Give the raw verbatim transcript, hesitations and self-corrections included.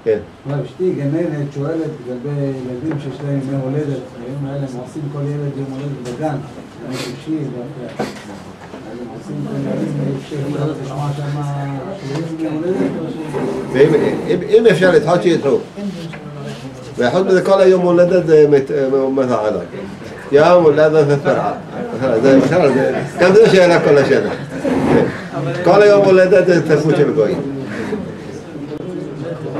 כן. אשתי גננת שואלת לגבי ילדים שיש להם ימי הולדת, היום האלה הם עושים כל ילד יום הולדת בגן, ימי שישי, הם עושים כל ילדים שיכולים לשמוע שמה שירים יום הולדת. אם אפשר לדחות שידחו. וחוץ מזה כל היום הולדת זה מתחלה. יום הולדת זה פרעה. גם זה שאלה כל השנה. כל היום הולדת זה תרבות של גויים.